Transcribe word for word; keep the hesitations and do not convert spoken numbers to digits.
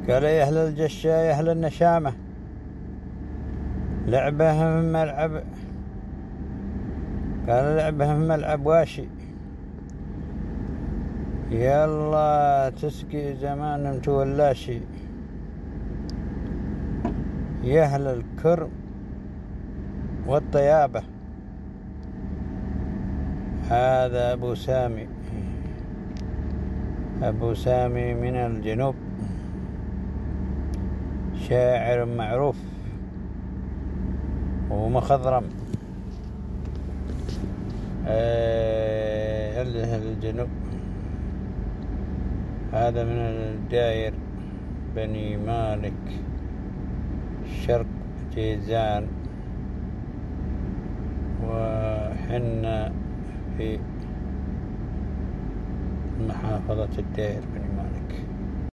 قال يا أهل الجشة يا أهل النشامة، لعبهم ملعب، قال لعبهم ملعب واشي، يلا تسقي زمان متولاشي، يا أهل الكرم والطيابة. هذا أبو سامي، أبو سامي من الجنوب، شاعر معروف ومخضرم. أهل الجنوب، هذا من الداير بني مالك، شرق جيزان، وحنا في محافظة الداير.